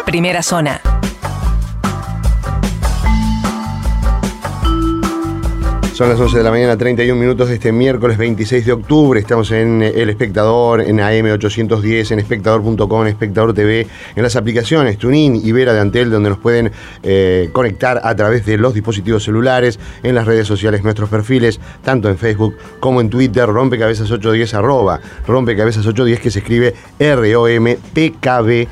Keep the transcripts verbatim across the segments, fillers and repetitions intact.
Primera Zona. Son las once de la mañana, treinta y un minutos de este miércoles veintiséis de octubre. Estamos en El Espectador, en A M ochocientos diez, en espectador punto com, en Espectador T V, en las aplicaciones TuneIn y Vera de Antel, donde nos pueden eh, conectar a través de los dispositivos celulares, en las redes sociales, nuestros perfiles, tanto en Facebook como en Twitter, rompecabezas ochocientos diez, arroba rompecabezas ochocientos diez, que se escribe R O M P K B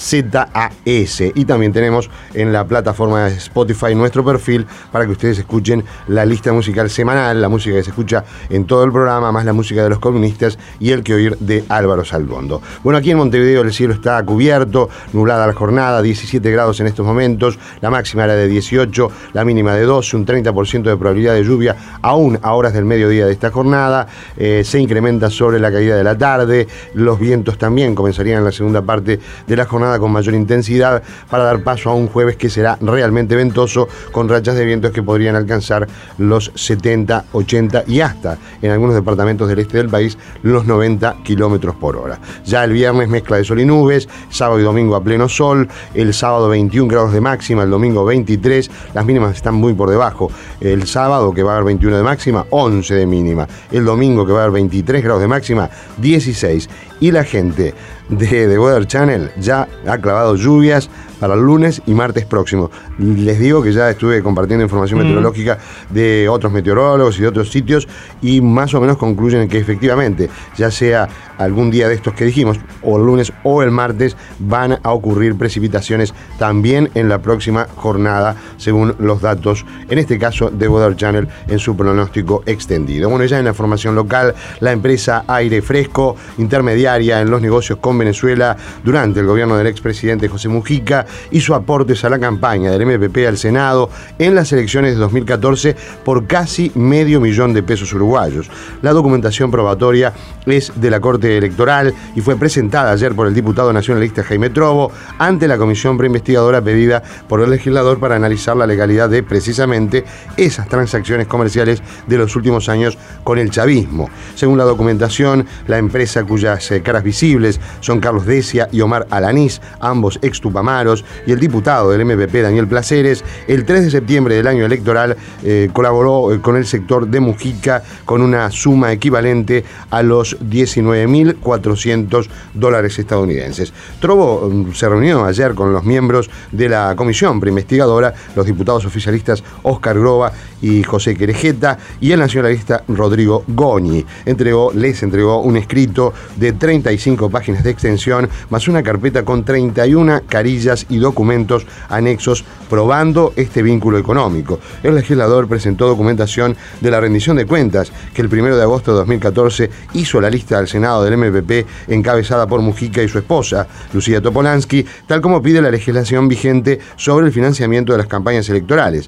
Z A S. Y también tenemos en la plataforma de Spotify nuestro perfil para que ustedes escuchen la lista musical semanal, la música que se escucha en todo el programa, más la música de los columnistas y el que oír de Álvaro Saldondo. Bueno, aquí en Montevideo el cielo está cubierto, nublada la jornada, diecisiete grados en estos momentos, la máxima era de dieciocho, la mínima de doce, un treinta por ciento de probabilidad de lluvia aún a horas del mediodía de esta jornada. Eh, se incrementa sobre la caída de la tarde, los vientos también comenzarían en la segunda parte de la jornada con mayor intensidad, para dar paso a un jueves que será realmente ventoso, con rachas de vientos que podrían alcanzar los setenta, ochenta y hasta, en algunos departamentos del este del país, los noventa kilómetros por hora. Ya el viernes mezcla de sol y nubes, sábado y domingo a pleno sol, el sábado veintiún grados de máxima, el domingo veintitrés, las mínimas están muy por debajo. El sábado, que va a haber veintiuno de máxima, once de mínima. El domingo, que va a haber veintitrés grados de máxima, dieciséis. Y la gente de The Weather Channel ya ha clavado lluvias para el lunes y martes próximo. Les digo que ya estuve compartiendo información mm. meteorológica de otros meteorólogos y de otros sitios, y más o menos concluyen que efectivamente, ya sea algún día de estos que dijimos, o el lunes o el martes, van a ocurrir precipitaciones también en la próxima jornada, según los datos, en este caso de Weather Channel, en su pronóstico extendido. Bueno, ya en la formación local, la empresa Aire Fresco, intermediaria en los negocios con Venezuela durante el gobierno del expresidente José Mujica, hizo aportes a la campaña del M P P al Senado en las elecciones de dos mil catorce por casi medio millón de pesos uruguayos. La documentación probatoria es de la Corte Electoral y fue presentada ayer por el diputado nacionalista Jaime Trovo ante la comisión preinvestigadora pedida por el legislador para analizar la legalidad de precisamente esas transacciones comerciales de los últimos años con el chavismo. Según la documentación, la empresa cuyas eh, caras visibles son Carlos Decia y Omar Alanís, ambos ex Tupamaros, y el diputado del M P P, Daniel Placeres, el tres de septiembre del año electoral eh, colaboró eh, con el sector de Mujica con una suma equivalente a los diecinueve mil cuatrocientos dólares estadounidenses. Trovo eh, se reunió ayer con los miembros de la comisión preinvestigadora, los diputados oficialistas Óscar Groba y José Querejeta, y el nacionalista Rodrigo Goñi. Entregó, les entregó un escrito de treinta y cinco páginas de extensión, más una carpeta con treinta y una carillas y documentos anexos probando este vínculo económico. El legislador presentó documentación de la rendición de cuentas que el primero de agosto de dos mil catorce hizo la lista al Senado del M P P, encabezada por Mujica y su esposa, Lucía Topolansky, tal como pide la legislación vigente sobre el financiamiento de las campañas electorales.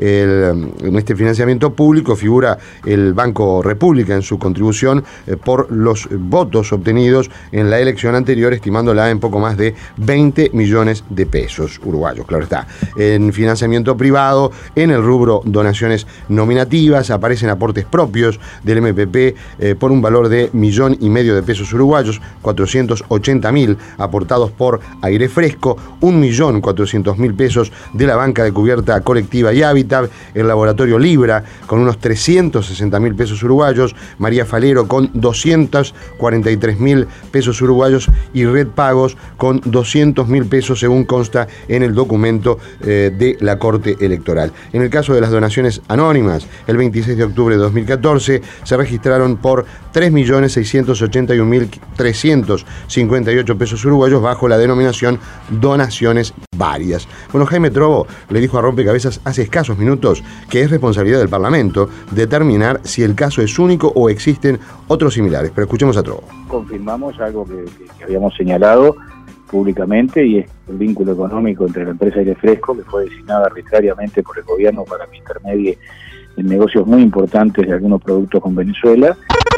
El, en este financiamiento público figura el Banco República en su contribución eh, por los votos obtenidos en la elección anterior, estimándola en poco más de veinte millones de pesos uruguayos, claro está. En financiamiento privado, en el rubro donaciones nominativas, aparecen aportes propios del M P P eh, por un valor de millón y medio de pesos uruguayos, cuatrocientos ochenta mil aportados por Aire Fresco, un millón cuatrocientos mil pesos de la banca de cubierta colectiva y hábitat, el laboratorio Libra con unos trescientos sesenta mil pesos uruguayos, María Falero con doscientos cuarenta y tres mil pesos uruguayos y Red Pagos con doscientos mil pesos, según consta en el documento eh, de la Corte Electoral. En el caso de las donaciones anónimas, el veintiséis de octubre de dos mil catorce se registraron por tres millones seiscientos ochenta y un mil trescientos cincuenta y ocho pesos uruguayos bajo la denominación donaciones varias. Bueno, Jaime Trovo le dijo a Rompecabezas hace escasos minutos que es responsabilidad del Parlamento determinar si el caso es único o existen otros similares. Pero escuchemos a Trovo. Confirmamos algo que, que, que habíamos señalado públicamente, y es el vínculo económico entre la empresa Aire Fresco, que fue designada arbitrariamente por el gobierno para que intermedie en negocios muy importantes de algunos productos con Venezuela,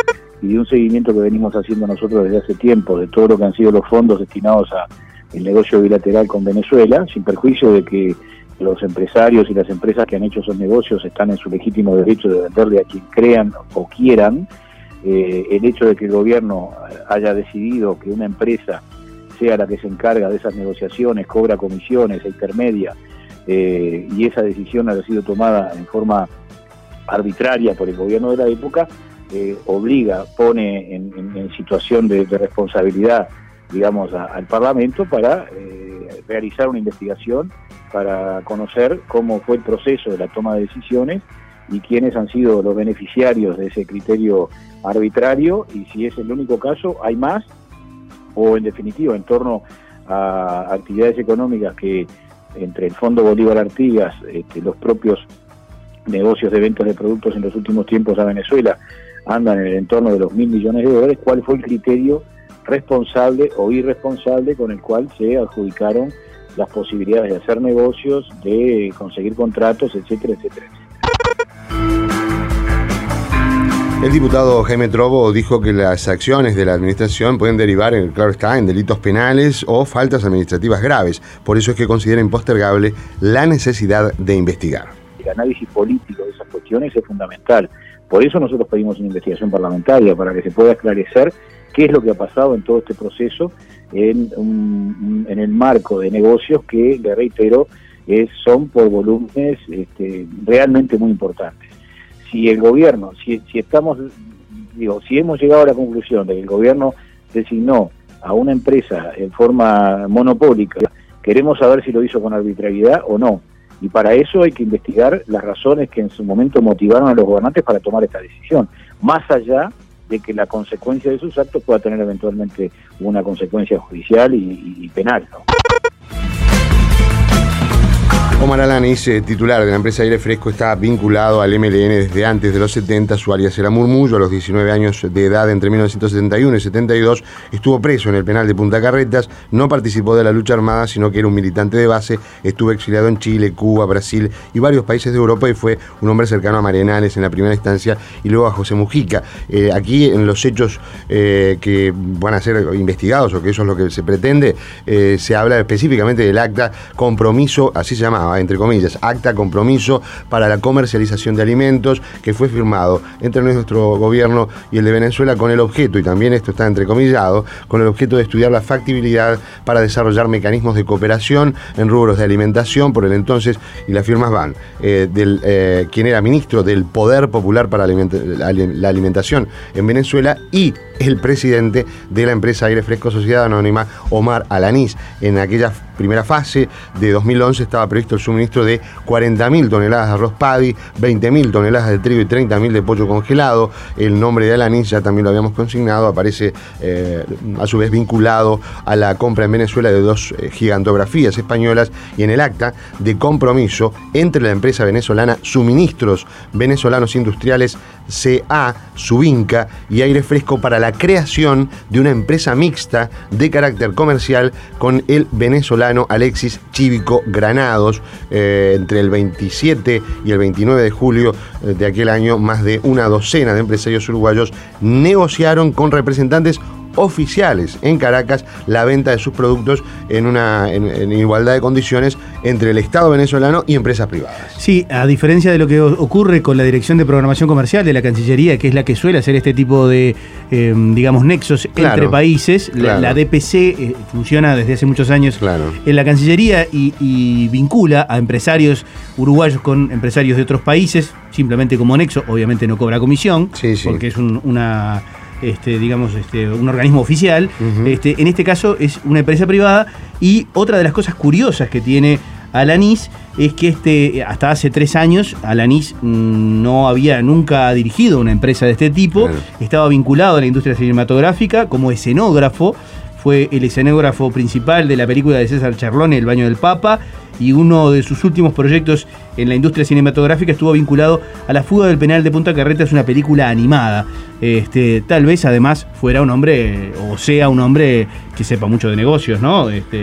y de un seguimiento que venimos haciendo nosotros desde hace tiempo de todo lo que han sido los fondos destinados a el negocio bilateral con Venezuela, sin perjuicio de que los empresarios y las empresas que han hecho esos negocios están en su legítimo derecho de venderle a quien crean o quieran. Eh, el hecho de que el gobierno haya decidido que una empresa sea la que se encarga de esas negociaciones, cobra comisiones, e intermedia, eh, y esa decisión ha sido tomada en forma arbitraria por el gobierno de la época, eh, obliga, pone en, en, en situación de, de responsabilidad, digamos, a, al Parlamento para eh, realizar una investigación, para conocer cómo fue el proceso de la toma de decisiones y quiénes han sido los beneficiarios de ese criterio arbitrario, y si es el único caso, hay más, o en definitiva, en torno a actividades económicas que entre el Fondo Bolívar Artigas, este, los propios negocios de ventas de productos en los últimos tiempos a Venezuela andan en el entorno de los mil millones de dólares, ¿cuál fue el criterio responsable o irresponsable con el cual se adjudicaron las posibilidades de hacer negocios, de conseguir contratos, etcétera, etcétera, etcétera? El diputado Jaime Trovo dijo que las acciones de la administración pueden derivar, en, claro está, en delitos penales o faltas administrativas graves. Por eso es que considera impostergable la necesidad de investigar. El análisis político de esas cuestiones es fundamental. Por eso nosotros pedimos una investigación parlamentaria, para que se pueda esclarecer qué es lo que ha pasado en todo este proceso en, un, en el marco de negocios que, le reitero, es, son por volúmenes este, realmente muy importantes. Si el gobierno, si, si estamos, digo, si hemos llegado a la conclusión de que el gobierno designó a una empresa en forma monopólica, queremos saber si lo hizo con arbitrariedad o no. Y para eso hay que investigar las razones que en su momento motivaron a los gobernantes para tomar esta decisión, más allá de que la consecuencia de sus actos pueda tener eventualmente una consecuencia judicial y, y, y penal, ¿no? Omar Alanis, eh, titular de la empresa Aire Fresco, está vinculado al M L N desde antes de los setenta. Su alias era Murmullo. A los diecinueve años de edad, entre mil novecientos setenta y uno y setenta y dos, estuvo preso en el penal de Punta Carretas. No participó de la lucha armada, sino que era un militante de base. Estuvo exiliado en Chile, Cuba, Brasil y varios países de Europa, y fue un hombre cercano a Marianales en la primera instancia y luego a José Mujica. Eh, aquí, en los hechos eh, que van a ser investigados, o que eso es lo que se pretende, eh, se habla específicamente del acta compromiso, así se llama, entre comillas, acta compromiso para la comercialización de alimentos, que fue firmado entre nuestro gobierno y el de Venezuela con el objeto, y también esto está entrecomillado, con el objeto de estudiar la factibilidad para desarrollar mecanismos de cooperación en rubros de alimentación por el entonces, y las firmas van, eh, del eh, quien era ministro del Poder Popular para la Alimentación en Venezuela, y el presidente de la empresa Aire Fresco Sociedad Anónima, Omar Alanis. En aquella primera fase de dos mil once estaba previsto el suministro de cuarenta mil toneladas de arroz paddy, veinte mil toneladas de trigo y treinta mil de pollo congelado. El nombre de Alanis, ya también lo habíamos consignado, aparece eh, a su vez vinculado a la compra en Venezuela de dos eh, gigantografías españolas, y en el acta de compromiso entre la empresa venezolana Suministros Venezolanos Industriales C A, Subinca y Aire Fresco, para la creación de una empresa mixta de carácter comercial con el venezolano Alexis Chívico Granados. Eh, entre el veintisiete y el veintinueve de julio de aquel año, más de una docena de empresarios uruguayos negociaron con representantes oficiales en Caracas la venta de sus productos en una en, en igualdad de condiciones entre el Estado venezolano y empresas privadas. Sí, a diferencia de lo que ocurre con la Dirección de Programación Comercial de la Cancillería, que es la que suele hacer este tipo de, eh, digamos, nexos claro, entre países, claro. la, la D P C eh, funciona desde hace muchos años claro. en la Cancillería y, y vincula a empresarios uruguayos con empresarios de otros países, simplemente como nexo. Obviamente no cobra comisión, sí, sí. porque es un, una... Este, digamos, este, un organismo oficial. Uh-huh. este, en este caso es una empresa privada, y otra de las cosas curiosas que tiene Alanis es que este, hasta hace tres años Alanis no había nunca dirigido una empresa de este tipo, claro. estaba vinculado a la industria cinematográfica como escenógrafo. Fue el escenógrafo principal de la película de César Charlone, El baño del Papa, y uno de sus últimos proyectos en la industria cinematográfica estuvo vinculado a La fuga del penal de Punta Carretas, una película animada. Este, tal vez además fuera un hombre, o sea un hombre que sepa mucho de negocios, ¿no? Este,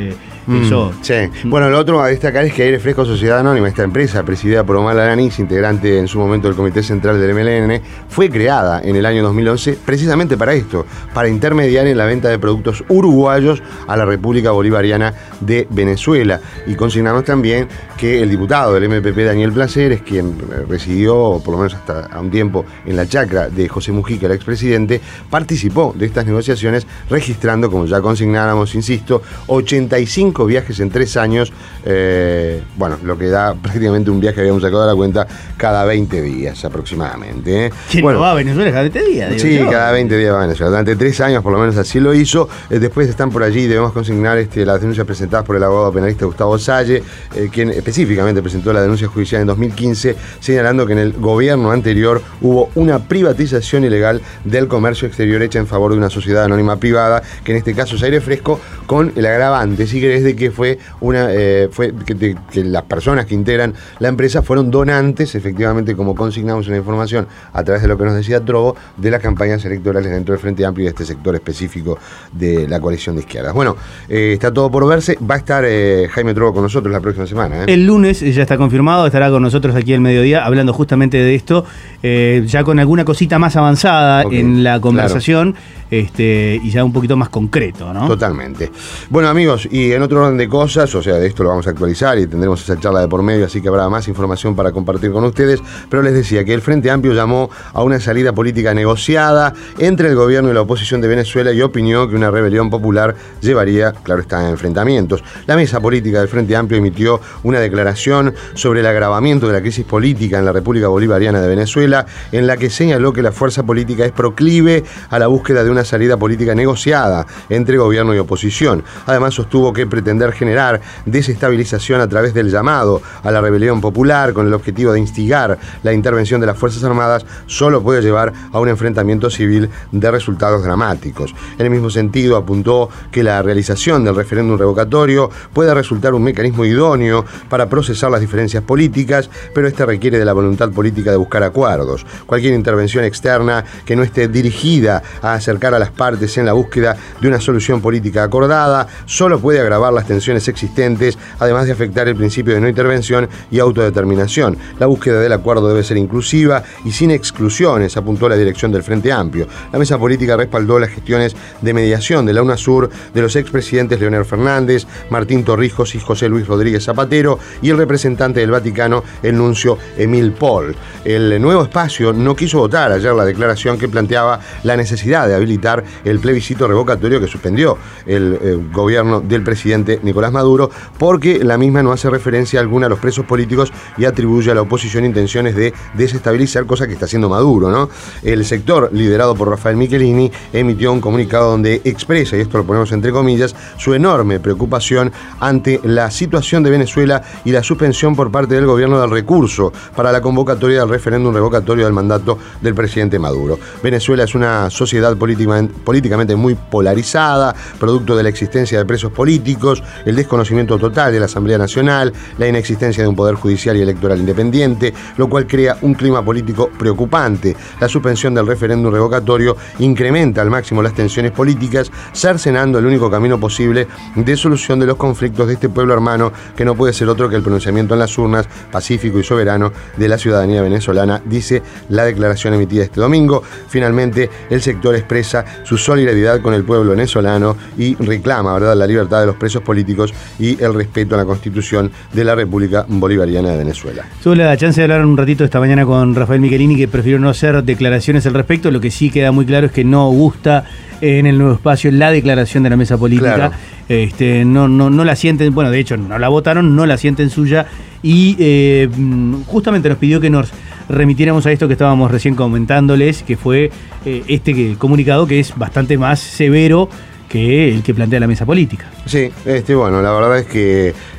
Mm, Eso. Sí. Bueno, lo otro a destacar es que Aire Fresco Sociedad Anónima, esta empresa presidida por Omar Alanís, integrante en su momento del Comité Central del M L N, fue creada en el año dos mil once precisamente para esto, para intermediar en la venta de productos uruguayos a la República Bolivariana de Venezuela. Y consignamos también que el diputado del M P P, Daniel Placeres, quien residió, por lo menos hasta a un tiempo, en la chacra de José Mujica, el expresidente, participó de estas negociaciones, registrando, como ya consignáramos, insisto, ochenta y cinco viajes en tres años, eh, bueno, lo que da prácticamente un viaje, habíamos sacado la cuenta, cada veinte días aproximadamente. ¿eh? ¿Quién bueno, no va a Venezuela cada veinte días? Digo sí, yo. cada veinte días va a Venezuela. Durante tres años, por lo menos así lo hizo. Eh, después están por allí, debemos consignar este, las denuncias presentadas por el abogado penalista Gustavo Salle, eh, quien específicamente presentó la denuncia judicial en dos mil quince, señalando que en el gobierno anterior hubo una privatización ilegal del comercio exterior hecha en favor de una sociedad anónima privada, que en este caso es Aire Fresco, con el agravante, si querés, de que fue una eh, fue que, de, que las personas que integran la empresa fueron donantes, efectivamente, como consignamos en la información a través de lo que nos decía Trovo, de las campañas electorales dentro del Frente Amplio y de este sector específico de la coalición de izquierdas. Bueno, eh, está todo por verse. Va a estar eh, Jaime Trovo con nosotros la próxima semana. ¿eh? El lunes ya está confirmado, estará con nosotros aquí al mediodía hablando justamente de esto, eh, ya con alguna cosita más avanzada okay, en la conversación, claro. este, y ya un poquito más concreto, ¿no? Totalmente. Bueno, amigos, y en otro orden de cosas, o sea, de esto lo vamos a actualizar y tendremos esa charla de por medio, así que habrá más información para compartir con ustedes, pero les decía que el Frente Amplio llamó a una salida política negociada entre el gobierno y la oposición de Venezuela y opinó que una rebelión popular llevaría, claro está, a enfrentamientos. La mesa política del Frente Amplio emitió una declaración sobre el agravamiento de la crisis política en la República Bolivariana de Venezuela, en la que señaló que la fuerza política es proclive a la búsqueda de una salida política negociada entre gobierno y oposición. Además, sostuvo que pretender generar desestabilización a través del llamado a la rebelión popular con el objetivo de instigar la intervención de las Fuerzas Armadas solo puede llevar a un enfrentamiento civil de resultados dramáticos. En el mismo sentido, apuntó que la realización del referéndum revocatorio puede resultar un mecanismo idóneo para procesar las diferencias políticas, pero este requiere de la voluntad política de buscar acuerdos. Cualquier intervención externa que no esté dirigida a acercar a las partes en la búsqueda de una solución política acordada solo puede agravar las tensiones existentes, además de afectar el principio de no intervención y autodeterminación. La búsqueda del acuerdo debe ser inclusiva y sin exclusiones, apuntó la dirección del Frente Amplio. La mesa política respaldó las gestiones de mediación de la UNASUR, de los expresidentes Leonel Fernández, Martín Torrijos y José Luis Rodríguez Zapatero y el representante del Vaticano, el nuncio Emil Paul. El Nuevo Espacio no quiso votar ayer la declaración que planteaba la necesidad de habilitar el plebiscito revocatorio que suspendió el eh, gobierno del presidente Nicolás Maduro, porque la misma no hace referencia alguna a los presos políticos y atribuye a la oposición intenciones de desestabilizar, cosa que está haciendo Maduro, ¿no? El sector, liderado por Rafael Michelini, emitió un comunicado donde expresa, y esto lo ponemos entre comillas, su enorme preocupación ante la situación de Venezuela y la suspensión por parte del gobierno del recurso para la convocatoria del referéndum revocatorio del mandato del presidente Maduro. Venezuela es una sociedad políticamente muy polarizada, producto de la existencia de presos políticos, el desconocimiento total de la Asamblea Nacional, la inexistencia de un poder judicial y electoral independiente, lo cual crea un clima político preocupante. La suspensión del referéndum revocatorio incrementa al máximo las tensiones políticas, cercenando el único camino posible de solución de los conflictos de este pueblo hermano, que no puede ser otro que el pronunciamiento en las urnas pacífico y soberano de la ciudadanía venezolana, dice la declaración emitida este domingo. Finalmente, el sector expresa su solidaridad con el pueblo venezolano y reclama, ¿verdad?, la libertad de los presos políticos y el respeto a la Constitución de la República Bolivariana de Venezuela. Tuve la chance de hablar un ratito esta mañana con Rafael Michelini, que prefirió no hacer declaraciones al respecto. Lo que sí queda muy claro es que no gusta en el Nuevo Espacio la declaración de la mesa política. Claro. Este, no, no, no la sienten, bueno, de hecho no la votaron, no la sienten suya, y eh, justamente nos pidió que nos remitiéramos a esto que estábamos recién comentándoles, que fue eh, este que, comunicado que es bastante más severo que el que plantea la mesa política. Sí, este, bueno, la verdad es que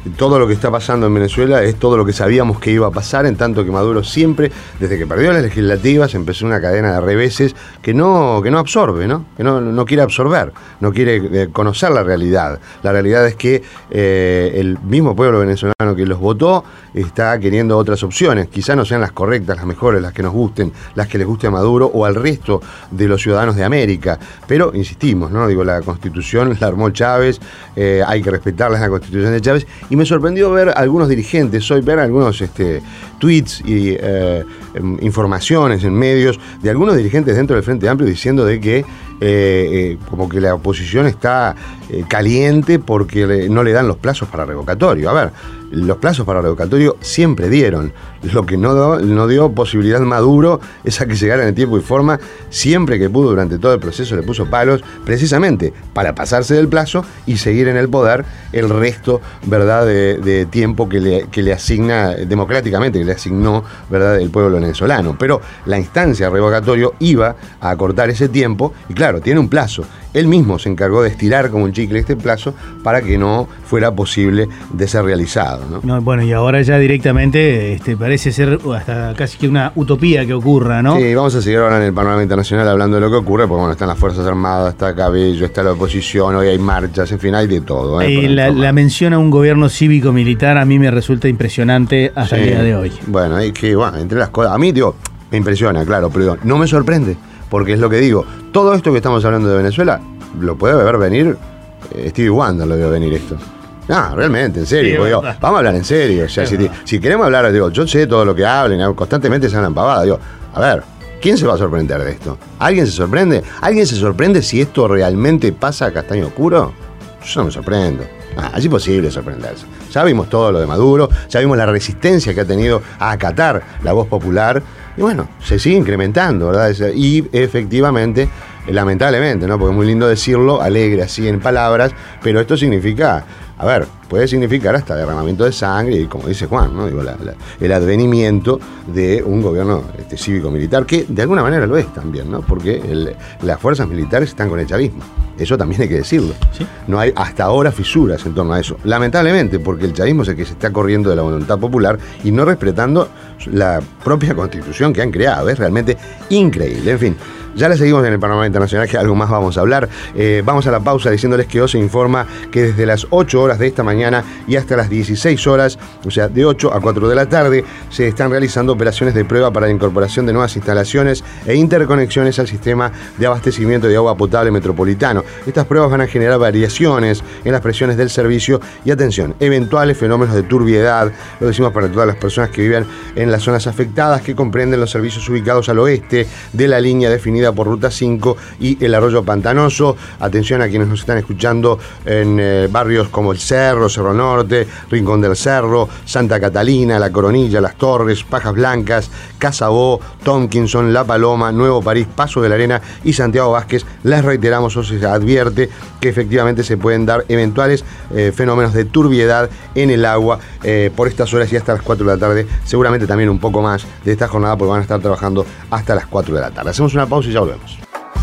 todo lo que está pasando en Venezuela es todo lo que sabíamos que iba a pasar, en tanto que Maduro siempre, desde que perdió las legislativas, empezó una cadena de reveses que no, que no absorbe, ¿no? Que no, no quiere absorber, no quiere eh, conocer la realidad. La realidad es que eh, el mismo pueblo venezolano que los votó está queriendo otras opciones, quizá no sean las correctas, las mejores, las que nos gusten, las que les guste a Maduro o al resto de los ciudadanos de América, pero insistimos, ¿no? Digo, la Constitución la armó Chávez, eh, hay que respetarla, es la Constitución de Chávez, y me sorprendió ver algunos dirigentes hoy, ver algunos este, tweets y eh, informaciones en medios de algunos dirigentes dentro del Frente Amplio diciendo de que eh, eh, como que la oposición está eh, caliente porque le, no le dan los plazos para revocatorio. A ver, los plazos para revocatorio siempre dieron. Lo que no, do, no dio posibilidad Maduro es a que llegaran en tiempo y forma. Siempre que pudo durante todo el proceso le puso palos precisamente para pasarse del plazo y seguir en el poder el resto, ¿verdad?, de, de tiempo que le, que le asigna democráticamente, que le asignó, ¿verdad?, el pueblo venezolano. Pero la instancia revocatorio iba a acortar ese tiempo y claro, tiene un plazo. Él mismo se encargó de estirar como un chicle este plazo para que no fuera posible de ser realizado, ¿no? No, bueno, y ahora ya directamente este, parece ser hasta casi que una utopía que ocurra, ¿no? Sí, vamos a seguir ahora en el panorama internacional hablando de lo que ocurre, porque bueno, están las Fuerzas Armadas, está Cabello, está la oposición, hoy hay marchas, en fin, hay de todo. ¿eh? Eh, la, la mención a un gobierno cívico-militar a mí me resulta impresionante hasta sí. el día de hoy. Bueno, es que, bueno, entre las cosas, a mí, digo, me impresiona, claro, pero no me sorprende. Porque es lo que digo, todo esto que estamos hablando de Venezuela, lo puede ver venir, eh, Stevie Wonder lo veo venir esto. No, realmente, en serio, sí, digo, vamos a hablar en serio. O sea, si, si queremos hablar, digo, yo sé todo lo que hablen, constantemente se hablan pavadas, digo, a ver, ¿quién se va a sorprender de esto? ¿Alguien se sorprende? ¿Alguien se sorprende si esto realmente pasa a castaño oscuro? Yo no me sorprendo. Ah, es imposible sorprenderse. Ya vimos todo lo de Maduro, ya vimos la resistencia que ha tenido a acatar la voz popular. Y bueno, se sigue incrementando, ¿verdad? Y efectivamente, lamentablemente, ¿no? Porque es muy lindo decirlo, alegre así en palabras, pero esto significa, a ver, puede significar hasta derramamiento de sangre y, como dice Juan, ¿no? Digo, la, la, el advenimiento de un gobierno este, cívico-militar, que de alguna manera lo es también, ¿no? Porque el, las fuerzas militares están con el chavismo. Eso también hay que decirlo. ¿Sí? No hay hasta ahora fisuras en torno a eso. Lamentablemente, porque el chavismo es el que se está corriendo de la voluntad popular y no respetando la propia constitución que han creado. Es realmente increíble. En fin, ya le seguimos en el panorama internacional, que algo más vamos a hablar. Eh, vamos a la pausa diciéndoles que OSE informa que desde las ocho horas de esta mañana y hasta las dieciséis horas, o sea, de ocho a cuatro de la tarde, se están realizando operaciones de prueba para la incorporación de nuevas instalaciones e interconexiones al sistema de abastecimiento de agua potable metropolitano. Estas pruebas van a generar variaciones en las presiones del servicio y, atención, eventuales fenómenos de turbiedad. Lo decimos para todas las personas que viven en las zonas afectadas, que comprenden los servicios ubicados al oeste de la línea definida por Ruta cinco y el Arroyo Pantanoso. Atención a quienes nos están escuchando en eh, barrios como El Cerro, Cerro Norte, Rincón del Cerro, Santa Catalina, La Coronilla, Las Torres, Pajas Blancas, Casabó, Tompkinson, La Paloma, Nuevo París, Paso de la Arena y Santiago Vázquez. Les reiteramos, o se advierte que efectivamente se pueden dar eventuales eh, fenómenos de turbiedad en el agua eh, por estas horas y hasta las cuatro de la tarde, seguramente también un poco más de esta jornada, porque van a estar trabajando hasta las cuatro de la tarde. Hacemos una pausa y ya volvemos.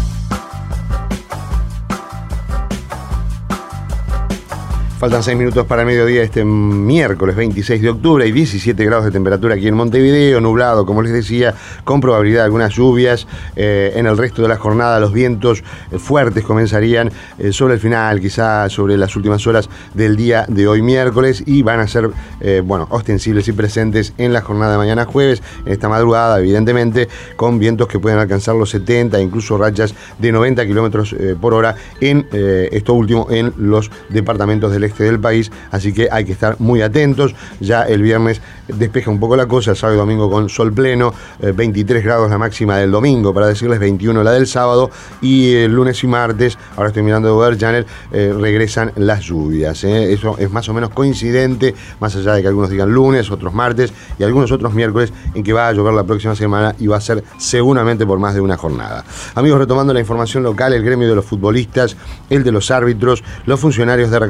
Faltan seis minutos para el mediodía este miércoles veintiséis de octubre. Hay diecisiete grados de temperatura aquí en Montevideo, nublado, como les decía, con probabilidad de algunas lluvias. Eh, en el resto de la jornada los vientos eh, fuertes comenzarían eh, sobre el final, quizá sobre las últimas horas del día de hoy miércoles, y van a ser, eh, bueno, ostensibles y presentes en la jornada de mañana jueves, en esta madrugada, evidentemente, con vientos que pueden alcanzar los setenta, incluso rachas de noventa kilómetros eh, por hora en eh, esto último en los departamentos del este del país, así que hay que estar muy atentos. Ya el viernes despeja un poco la cosa, el sábado y domingo con sol pleno, eh, veintitrés grados la máxima del domingo, para decirles veintiuno la del sábado, y el lunes y martes, ahora estoy mirando Weather Channel, eh, regresan las lluvias. Eh. Eso es más o menos coincidente, más allá de que algunos digan lunes, otros martes y algunos otros miércoles, en que va a llover la próxima semana y va a ser seguramente por más de una jornada. Amigos, retomando la información local, el gremio de los futbolistas, el de los árbitros, los funcionarios de recaudación y los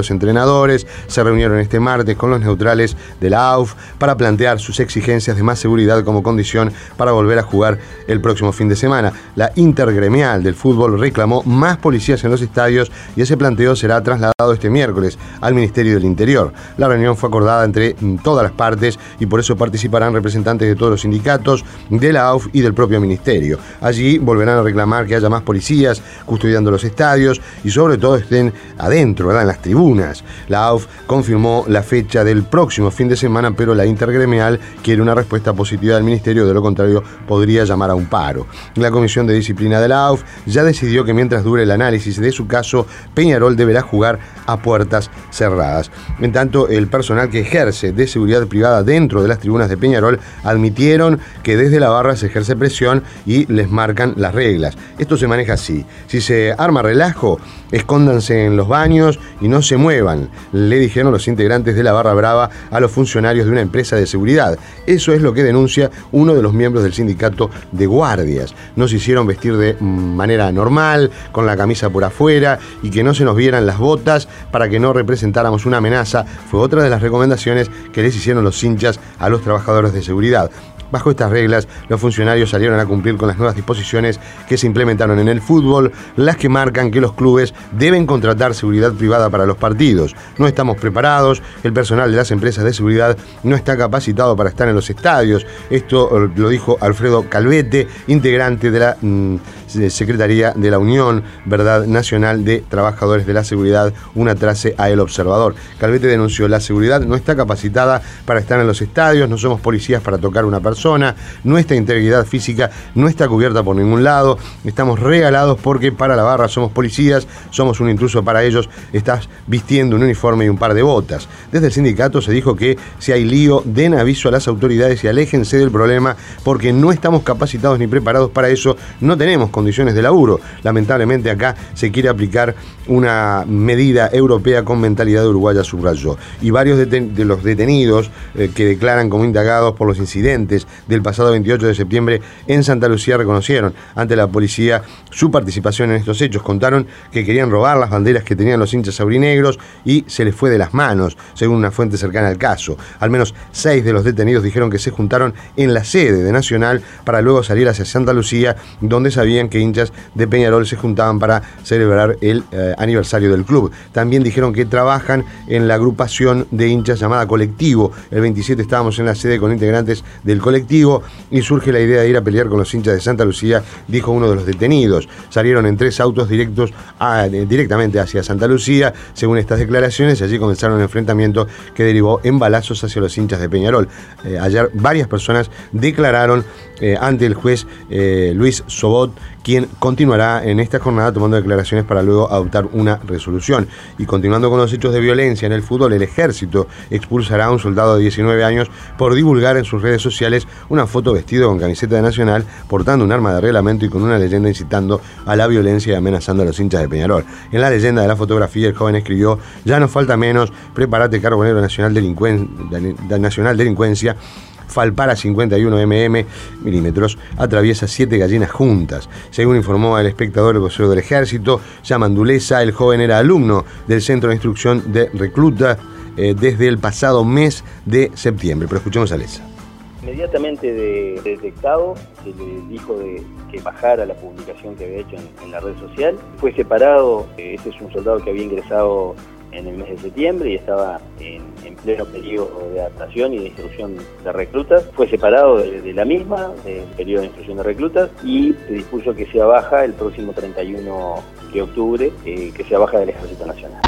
los entrenadores se reunieron este martes con los neutrales de la A U F para plantear sus exigencias de más seguridad como condición para volver a jugar el próximo fin de semana. La intergremial del fútbol reclamó más policías en los estadios y ese planteo será trasladado este miércoles al Ministerio del Interior. La reunión fue acordada entre todas las partes y por eso participarán representantes de todos los sindicatos, de la A U F y del propio Ministerio. Allí volverán a reclamar que haya más policías custodiando los estadios y sobre todo estén adentro, ¿verdad?, en las tribunas. La A U F confirmó la fecha del próximo fin de semana, pero la intergremial quiere una respuesta positiva del Ministerio, de lo contrario podría llamar a un paro. La Comisión de Disciplina de la A U F ya decidió que mientras dure el análisis de su caso, Peñarol deberá jugar a puertas cerradas. En tanto, el personal que ejerce de seguridad privada dentro de las tribunas de Peñarol admitieron que desde la barra se ejerce presión y les marcan las reglas. Esto se maneja así: si se arma relajo, escóndanse en los baños y no se muevan, le dijeron los integrantes de la barra brava a los funcionarios de una empresa de seguridad. Eso es lo que denuncia uno de los miembros del sindicato de guardias. Nos hicieron vestir de manera normal, con la camisa por afuera y que no se nos vieran las botas para que no representáramos una amenaza, fue otra de las recomendaciones que les hicieron los hinchas a los trabajadores de seguridad. Bajo estas reglas, los funcionarios salieron a cumplir con las nuevas disposiciones que se implementaron en el fútbol, las que marcan que los clubes deben contratar seguridad privada para los partidos. No estamos preparados, el personal de las empresas de seguridad no está capacitado para estar en los estadios. Esto lo dijo Alfredo Calvete, integrante de la mmm, Secretaría de la Unión, ¿verdad?, Nacional de Trabajadores de la Seguridad, una trace a El Observador. Calvete denunció: la seguridad no está capacitada para estar en los estadios, no somos policías para tocar a una persona, nuestra integridad física no está cubierta por ningún lado, estamos regalados porque para la barra somos policías, somos un intruso para ellos, estás vistiendo un uniforme y un par de botas. Desde el sindicato se dijo que si hay lío, den aviso a las autoridades y aléjense del problema porque no estamos capacitados ni preparados para eso, no tenemos condiciones de laburo. Lamentablemente acá se quiere aplicar una medida europea con mentalidad uruguaya, subrayó. Y varios deten- de los detenidos eh, que declaran como indagados por los incidentes del pasado veintiocho de septiembre en Santa Lucía reconocieron ante la policía su participación en estos hechos. Contaron que querían robar las banderas que tenían los hinchas aurinegros y se les fue de las manos, según una fuente cercana al caso. Al menos seis de los detenidos dijeron que se juntaron en la sede de Nacional para luego salir hacia Santa Lucía, donde sabían que hinchas de Peñarol se juntaban para celebrar el eh, aniversario del club. También dijeron que trabajan en la agrupación de hinchas llamada Colectivo. El veintisiete estábamos en la sede con integrantes del colectivo y surge la idea de ir a pelear con los hinchas de Santa Lucía, dijo uno de los detenidos. Salieron en tres autos directos a, eh, directamente hacia Santa Lucía, según estas declaraciones, y allí comenzaron un enfrentamiento que derivó en balazos hacia los hinchas de Peñarol. Eh, ayer varias personas declararon eh, ante el juez eh, Luis Sobot, quien continuará en esta jornada tomando declaraciones para luego adoptar una resolución. Y continuando con los hechos de violencia en el fútbol, el Ejército expulsará a un soldado de diecinueve años por divulgar en sus redes sociales una foto vestido con camiseta de Nacional, portando un arma de reglamento y con una leyenda incitando a la violencia y amenazando a los hinchas de Peñarol. En la leyenda de la fotografía, el joven escribió: ya no falta menos, prepárate, Carbonero Nacional, Delincuen... Nacional Delincuencia. Falpara cincuenta y uno milímetros, atraviesa siete gallinas juntas. Según informó El Espectador, el vocero del Ejército, Yamandulesa, el joven era alumno del Centro de Instrucción de Recluta eh, desde el pasado mes de septiembre. Pero escuchemos a Lesa. Inmediatamente de, de detectado, se le dijo de que bajara la publicación que había hecho en, en la red social. Fue separado, eh, este es un soldado que había ingresado en el mes de septiembre y estaba en, en pleno periodo de adaptación y de instrucción de reclutas. Fue separado de, de la misma, del periodo de instrucción de reclutas, y se dispuso que sea baja el próximo treinta y uno de octubre, eh, que sea baja del Ejército Nacional.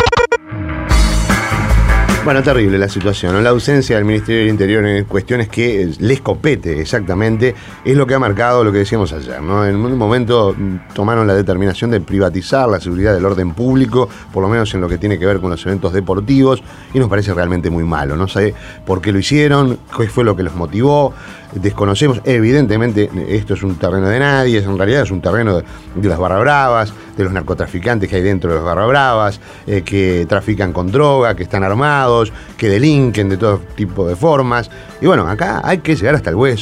Bueno, terrible la situación, ¿no? La ausencia del Ministerio del Interior en cuestiones que les compete exactamente es lo que ha marcado lo que decíamos ayer, ¿no? En un momento tomaron la determinación de privatizar la seguridad del orden público, por lo menos en lo que tiene que ver con los eventos deportivos, y nos parece realmente muy malo. No sé por qué lo hicieron, qué fue lo que los motivó, desconocemos. Evidentemente esto es un terreno de nadie, en realidad es un terreno de, de las barra bravas, de los narcotraficantes que hay dentro de las barra bravas, eh, que trafican con droga, que están armados, que delinquen de todo tipo de formas. Y bueno, acá hay que llegar hasta el hueso.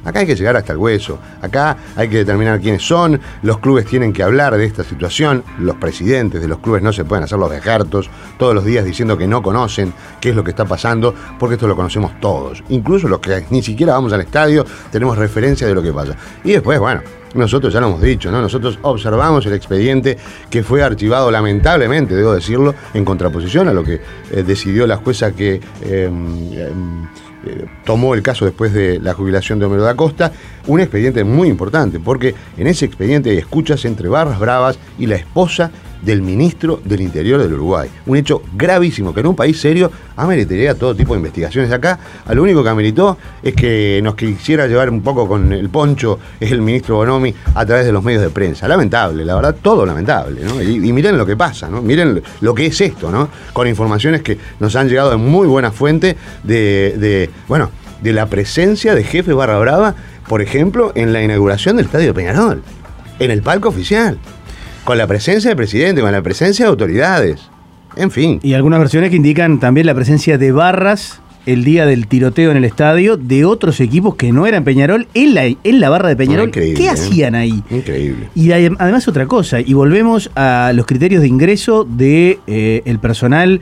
Acá hay que llegar hasta el hueso, acá hay que determinar quiénes son, los clubes tienen que hablar de esta situación, los presidentes de los clubes no se pueden hacer los bejartos todos los días diciendo que no conocen qué es lo que está pasando, porque esto lo conocemos todos, incluso los que ni siquiera vamos al estadio tenemos referencia de lo que pasa. Y después, bueno, nosotros ya lo hemos dicho, ¿no? Nosotros observamos el expediente que fue archivado lamentablemente, debo decirlo, en contraposición a lo que eh, decidió la jueza que eh, eh, eh, tomó el caso después de la jubilación de Homero da Costa, un expediente muy importante, porque en ese expediente hay escuchas entre barras bravas y la esposa del ministro del Interior del Uruguay. Un hecho gravísimo que en un país serio ameritaría todo tipo de investigaciones. Acá, a lo único que ameritó es que nos quisiera llevar un poco con el poncho el ministro Bonomi a través de los medios de prensa. Lamentable, la verdad, todo lamentable, ¿no? Y, y miren lo que pasa, ¿no? Miren lo que es esto, ¿no? Con informaciones que nos han llegado de muy buena fuente de, de bueno, de la presencia de jefe barra brava, por ejemplo, en la inauguración del Estadio de Peñarol, en el palco oficial, con la presencia del presidente, con la presencia de autoridades, en fin. Y algunas versiones que indican también la presencia de barras el día del tiroteo en el estadio de otros equipos que no eran Peñarol, en la, en la barra de Peñarol. ¿Qué ¿eh? hacían ahí? Increíble. Y hay, además otra cosa, y volvemos a los criterios de ingreso de eh, el personal,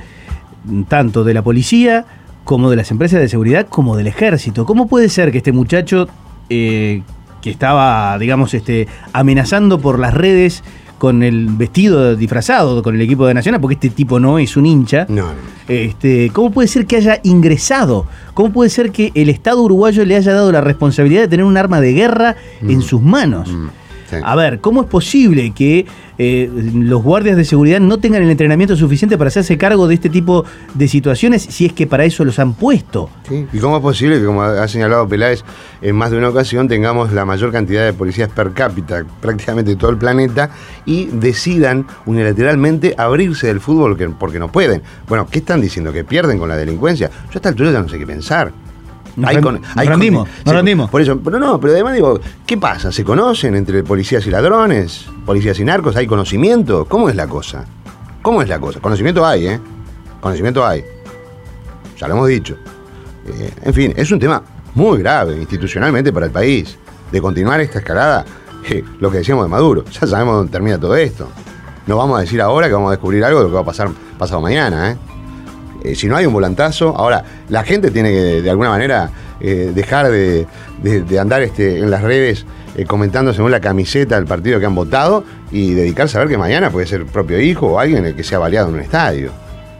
tanto de la policía, como de las empresas de seguridad, como del ejército. ¿Cómo puede ser que este muchacho eh, que estaba, digamos, este, amenazando por las redes con el vestido disfrazado con el equipo de Nacional, porque este tipo no es un hincha, no, no. Este, ¿cómo puede ser que haya ingresado? ¿Cómo puede ser que el Estado uruguayo le haya dado la responsabilidad de tener un arma de guerra mm. en sus manos? Mm. Sí. A ver, ¿cómo es posible que eh, los guardias de seguridad no tengan el entrenamiento suficiente para hacerse cargo de este tipo de situaciones si es que para eso los han puesto? Sí. ¿Y cómo es posible que, como ha señalado Peláez, en más de una ocasión tengamos la mayor cantidad de policías per cápita prácticamente de todo el planeta y decidan unilateralmente abrirse del fútbol porque no pueden? Bueno, ¿qué están diciendo? ¿Que pierden con la delincuencia? Yo a esta altura ya no sé qué pensar. Nos, hay con, nos hay rendimos, con, nos se, rendimos. Por eso, pero no, pero además digo, ¿qué pasa? ¿Se conocen entre policías y ladrones? ¿Policías y narcos? ¿Hay conocimiento? ¿Cómo es la cosa? ¿Cómo es la cosa? Conocimiento hay, ¿eh? Conocimiento hay. Ya lo hemos dicho. Eh, en fin, es un tema muy grave institucionalmente para el país. De continuar esta escalada, eh, lo que decíamos de Maduro, ya sabemos dónde termina todo esto. No vamos a decir ahora que vamos a descubrir algo de lo que va a pasar pasado mañana, ¿eh? Eh, si no hay un volantazo, ahora la gente tiene que de alguna manera eh, dejar de, de, de andar este, en las redes eh, comentando según la camiseta del partido que han votado y dedicarse a ver que mañana puede ser el propio hijo o alguien el que sea baleado en un estadio.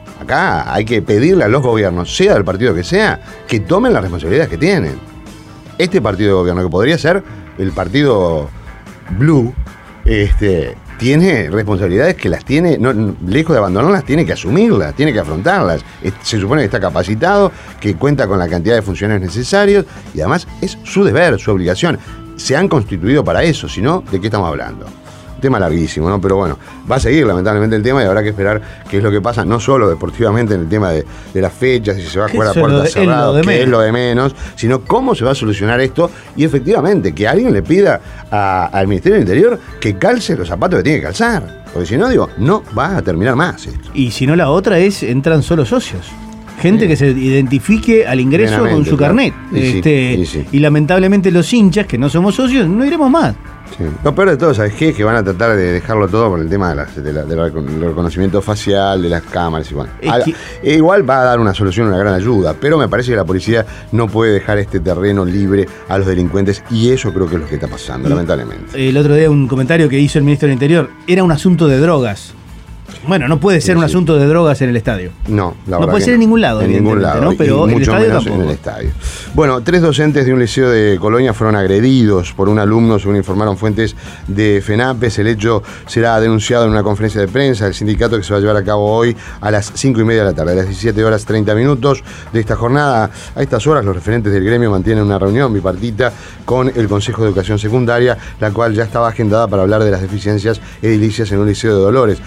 Acá hay que pedirle a los gobiernos, sea del partido que sea, que tomen las responsabilidades que tienen. Este partido de gobierno, que podría ser el partido Blue, este... tiene responsabilidades que las tiene, no, lejos de abandonarlas, tiene que asumirlas, tiene que afrontarlas. Se supone que está capacitado, que cuenta con la cantidad de funcionarios necesarios y además es su deber, su obligación. Se han constituido para eso, si no, ¿de qué estamos hablando? Un tema larguísimo, ¿no? Pero bueno, va a seguir lamentablemente el tema y habrá que esperar qué es lo que pasa, no solo deportivamente en el tema de, de las fechas, si se va a jugar a puertas cerradas, que es lo de menos, sino cómo se va a solucionar esto y efectivamente que alguien le pida a, al Ministerio del Interior que calce los zapatos que tiene que calzar. Porque si no, digo, no va a terminar más esto. Y si no, la otra es, entran solo socios. Gente sí. que se identifique al ingreso con su claro. carnet. Y, este, sí, y, sí. y lamentablemente los hinchas, que no somos socios, no iremos más. Sí. Lo peor de todo, ¿sabes qué? Es que van a tratar de dejarlo todo por el tema de la, de la, del reconocimiento facial, de las cámaras y bueno. Que... A, igual va a dar una solución, una gran ayuda, pero me parece que la policía no puede dejar este terreno libre a los delincuentes y eso creo que es lo que está pasando, y, lamentablemente. El otro día un comentario que hizo el ministro del Interior, era un asunto de drogas. Bueno, no puede ser sí, un sí. asunto de drogas en el estadio. No, la verdad No puede ser no. en ningún lado, en ningún lado, ¿no? Pero y en el mucho estadio menos tampoco. en el estadio. Bueno, tres docentes de un liceo de Colonia fueron agredidos por un alumno, según informaron fuentes de FENAPES. El hecho será denunciado en una conferencia de prensa del sindicato que se va a llevar a cabo hoy a las cinco y media de la tarde, a las diecisiete horas treinta minutos de esta jornada. A estas horas los referentes del gremio mantienen una reunión bipartita con el Consejo de Educación Secundaria, la cual ya estaba agendada para hablar de las deficiencias edilicias en un liceo de Dolores. En anterior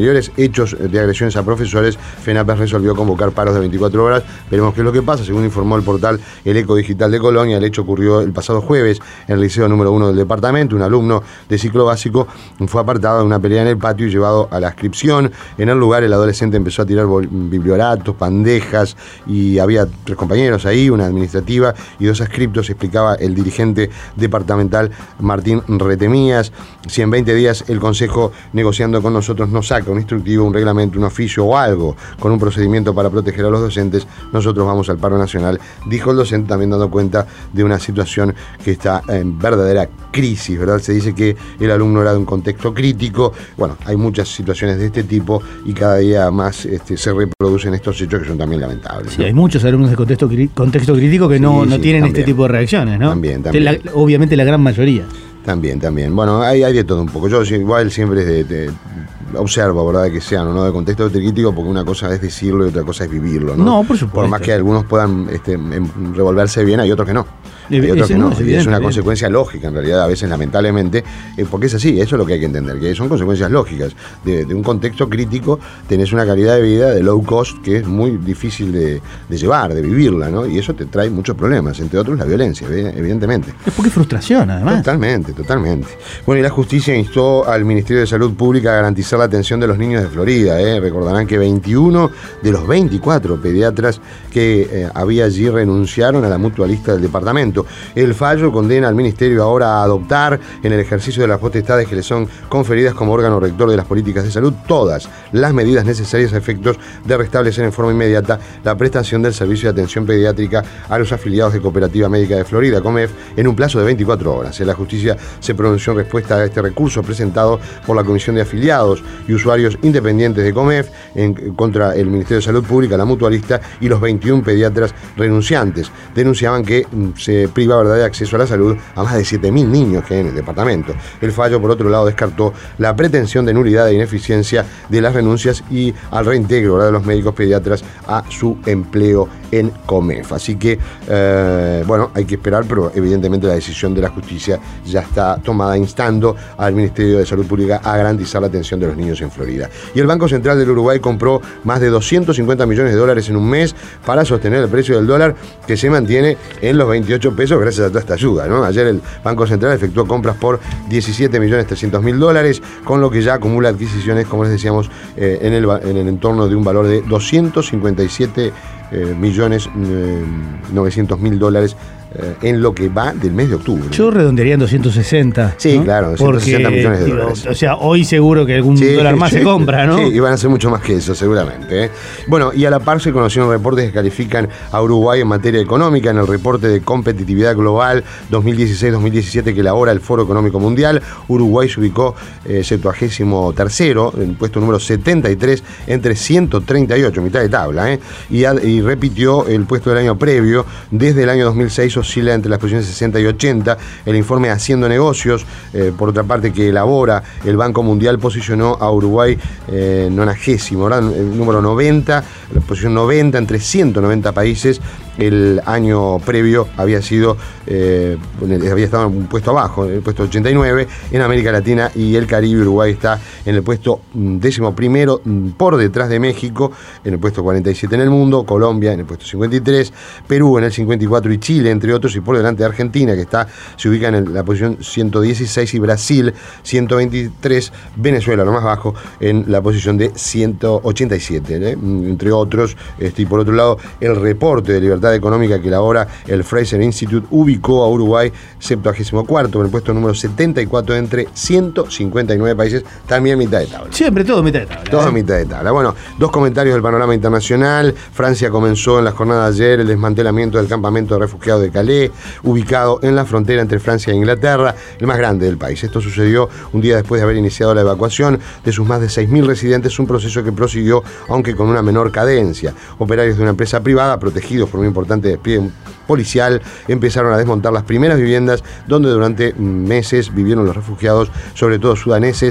anteriores hechos de agresiones a profesores, FENAPES resolvió convocar paros de veinticuatro horas. Veremos qué es lo que pasa. Según informó el portal El Eco Digital de Colonia, el hecho ocurrió el pasado jueves en el liceo número uno del departamento. Un alumno de ciclo básico fue apartado de una pelea en el patio y llevado a la adscripción. En el lugar, el adolescente empezó a tirar biblioratos, bandejas, y había tres compañeros ahí, una administrativa y dos adscriptos, explicaba el dirigente departamental Martín Retemías. Si en veinte días el Consejo, negociando con nosotros, nos saca un instructivo, un reglamento, un oficio o algo con un procedimiento para proteger a los docentes, nosotros vamos al paro nacional, dijo el docente, también dando cuenta de una situación que está en verdadera crisis, ¿verdad? Se dice que el alumno era de un contexto crítico. Bueno, hay muchas situaciones de este tipo y cada día más este, se reproducen estos hechos que son también lamentables. Sí, ¿no? Hay muchos alumnos de contexto, contexto crítico que no, sí, no sí, tienen también este tipo de reacciones, ¿no? También, también. La, obviamente la gran mayoría. También, también. Bueno, hay, hay de todo un poco. Yo igual siempre de, de, observo, ¿verdad?, que sean o no de contexto crítico, porque una cosa es decirlo y otra cosa es vivirlo, ¿no? No, por supuesto. Por más que algunos puedan este, revolverse bien, hay otros que no. Hay otros que no. Es, evidente, es una consecuencia lógica, en realidad, a veces, lamentablemente, eh, porque es así, eso es lo que hay que entender, que son consecuencias lógicas. De, de un contexto crítico tenés una calidad de vida de low cost que es muy difícil de, de llevar, de vivirla, ¿no? Y eso te trae muchos problemas, entre otros la violencia, evidentemente. Es porque es frustración, además. Totalmente, totalmente. Bueno, y la justicia instó al Ministerio de Salud Pública a garantizar la atención de los niños de Florida. ¿eh? Recordarán que veintiuno de los veinticuatro pediatras que eh, había allí renunciaron a la mutualista del departamento. El fallo condena al Ministerio ahora a adoptar, en el ejercicio de las potestades que le son conferidas como órgano rector de las políticas de salud, todas las medidas necesarias a efectos de restablecer en forma inmediata la prestación del servicio de atención pediátrica a los afiliados de Cooperativa Médica de Florida, COMEF, en un plazo de veinticuatro horas. La justicia se pronunció en respuesta a este recurso presentado por la Comisión de Afiliados y Usuarios Independientes de COMEF en, contra el Ministerio de Salud Pública, la mutualista y los veintiún pediatras renunciantes. Denunciaban que se privaba de acceso a la salud a más de siete mil niños que hay en el departamento. El fallo, por otro lado, descartó la pretensión de nulidad e ineficiencia de las renuncias y al reintegro, ¿verdad?, de los médicos pediatras a su empleo en COMEF. Así que, eh, bueno, hay que esperar, pero evidentemente la decisión de la justicia ya está tomada, instando al Ministerio de Salud Pública a garantizar la atención de los niños en Florida. Y el Banco Central del Uruguay compró más de doscientos cincuenta millones de dólares en un mes para sostener el precio del dólar, que se mantiene en los veintiocho pesos gracias a toda esta ayuda, ¿no? Ayer el Banco Central efectuó compras por diecisiete millones trescientos mil dólares, con lo que ya acumula adquisiciones, como les decíamos, eh, en, el, en el entorno de un valor de doscientos cincuenta y siete millones novecientos mil dólares en lo que va del mes de octubre. Yo redondearía en doscientos sesenta. Sí, ¿no? Claro, doscientos sesenta Porque, millones de digo, dólares. O sea, hoy seguro que algún sí, dólar más sí, se compra, ¿no? Sí, y van a ser mucho más que eso, seguramente. ¿eh? Bueno, y a la par se conocieron reportes que califican a Uruguay en materia económica. En el reporte de competitividad global dos mil dieciséis dos mil diecisiete que elabora el Foro Económico Mundial, Uruguay se ubicó eh, septuagésimo tercero, en el puesto número setenta y tres, entre ciento treinta y ocho, mitad de tabla, ¿eh? y, a, y repitió el puesto del año previo. Desde el año dos mil seis oscila entre las posiciones sesenta y ochenta. El informe Haciendo Negocios, eh, por otra parte, que elabora el Banco Mundial, posicionó a Uruguay eh, nonagésimo, ¿verdad? El número noventa, la posición noventa entre ciento noventa países. El año previo había sido eh, había estado en un puesto abajo, en el puesto ochenta y nueve. En América Latina y el Caribe, Uruguay está en el puesto décimo primero, por detrás de México, en el puesto cuarenta y siete en el mundo, Colombia en el puesto cincuenta y tres, Perú en el cincuenta y cuatro y Chile, entre otros, y por delante de Argentina, que está se ubica en la posición ciento dieciséis, y Brasil ciento veintitrés, Venezuela, lo más bajo, en la posición de ciento ochenta y siete, ¿eh? entre otros. Este, y por otro lado, el reporte de libertad económica que elabora el Fraser Institute ubicó a Uruguay septuagésimo cuarto, en el puesto número setenta y cuatro entre ciento cincuenta y nueve países, también mitad de tabla. Siempre todo mitad de tabla. Todo ¿eh? mitad de tabla. Bueno, dos comentarios del panorama internacional. Francia comenzó en la jornada de ayer el desmantelamiento del campamento de refugiados de Calais, ubicado en la frontera entre Francia e Inglaterra, el más grande del país. Esto sucedió un día después de haber iniciado la evacuación de sus más de seis mil residentes, un proceso que prosiguió, aunque con una menor cadencia. Operarios de una empresa privada, protegidos por un importante despliegue policial, empezaron a desmontar las primeras viviendas donde durante meses vivieron los refugiados, sobre todo sudaneses,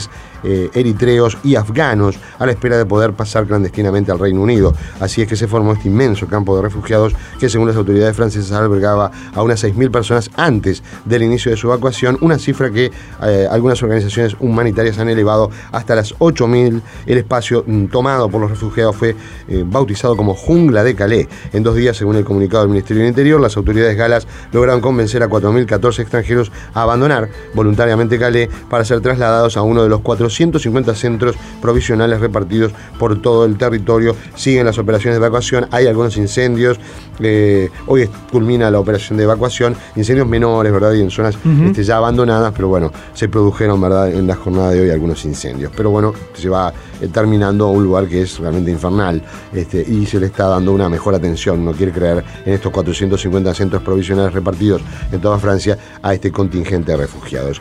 eh, eritreos y afganos a la espera de poder pasar clandestinamente al Reino Unido. Así es que se formó este inmenso campo de refugiados que, según las autoridades francesas, albergaba a unas seis mil personas antes del inicio de su evacuación, una cifra que eh, algunas organizaciones humanitarias han elevado hasta las ocho mil. El espacio mm, tomado por los refugiados fue eh, bautizado como Jungla de Calais. En dos días, según el comunicado del Ministerio del Interior, las autoridades galas lograron convencer a cuatro mil catorce extranjeros a abandonar voluntariamente Calais para ser trasladados a uno de los cuatrocientos cincuenta centros provisionales repartidos por todo el territorio. Siguen las operaciones de evacuación, hay algunos incendios, eh, hoy culmina la operación de evacuación, incendios menores, ¿verdad? Y en zonas uh-huh. este, ya abandonadas, pero bueno, se produjeron, ¿verdad?, en la jornada de hoy algunos incendios. Pero bueno, se va eh, terminando un lugar que es realmente infernal, este, y se le está dando una mejor atención, no quiere creer, en estos cuatrocientos cincuenta centros provisionales repartidos en toda Francia a este contingente de refugiados.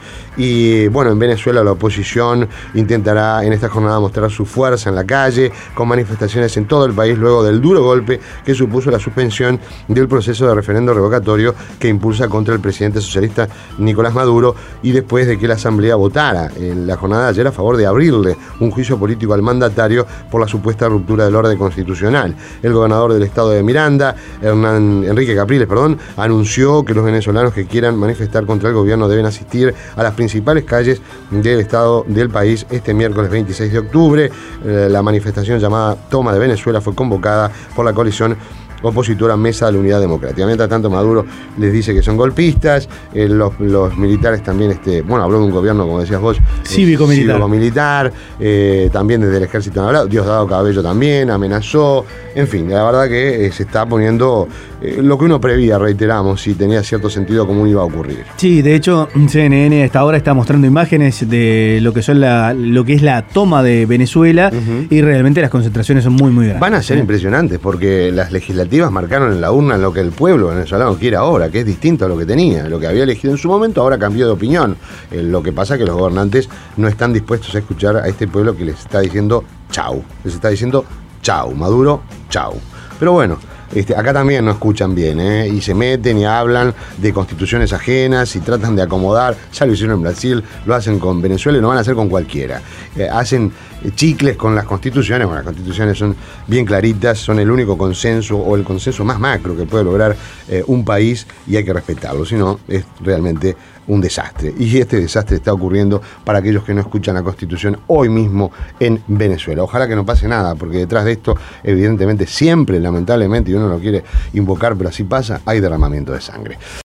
Y bueno, en Venezuela la oposición intentará en esta jornada mostrar su fuerza en la calle, con manifestaciones en todo el país luego del duro golpe que supuso la suspensión del proceso de referendo revocatorio que impulsa contra el presidente socialista Nicolás Maduro, y después de que la Asamblea votara en la jornada de ayer a favor de abrirle un juicio político al mandatario por la supuesta ruptura del orden constitucional. El gobernador del estado de Miranda, Hernán, Enrique Capriles, perdón, anunció que los venezolanos que quieran manifestar contra el gobierno deben asistir a las principales calles del estado del país este miércoles veintiséis de octubre. Eh, la manifestación llamada Toma de Venezuela fue convocada por la coalición opositora Mesa de la Unidad Democrática. Mientras tanto, Maduro les dice que son golpistas, eh, los, los militares también, este, bueno, habló de un gobierno, como decías vos, cívico-militar, eh, cívico-militar eh, también desde el ejército han hablado, Diosdado Cabello también amenazó, en fin, la verdad que eh, se está poniendo eh, lo que uno prevía, reiteramos, si tenía cierto sentido cómo iba a ocurrir. Sí, de hecho, C N N a esta hora está mostrando imágenes de lo que son la, lo que es la toma de Venezuela, uh-huh. y realmente las concentraciones son muy, muy grandes. Van a ser, ¿sí?, impresionantes, porque las legislativas marcaron en la urna lo que el pueblo venezolano quiere ahora, que es distinto a lo que tenía, lo que había elegido en su momento, ahora cambió de opinión. Eh, lo que pasa es que los gobernantes no están dispuestos a escuchar a este pueblo que les está diciendo chau, les está diciendo chau, Maduro, chau. Pero bueno, Este, acá también no escuchan bien, ¿eh? Y se meten y hablan de constituciones ajenas y tratan de acomodar. Ya lo hicieron en Brasil, lo hacen con Venezuela y lo van a hacer con cualquiera. Eh, hacen chicles con las constituciones. Bueno, las constituciones son bien claritas, son el único consenso o el consenso más macro que puede lograr eh, un país, y hay que respetarlo, si no es realmente un desastre. Y este desastre está ocurriendo para aquellos que no escuchan la Constitución hoy mismo en Venezuela. Ojalá que no pase nada, porque detrás de esto, evidentemente, siempre, lamentablemente, y uno no quiere invocar, pero así pasa, hay derramamiento de sangre.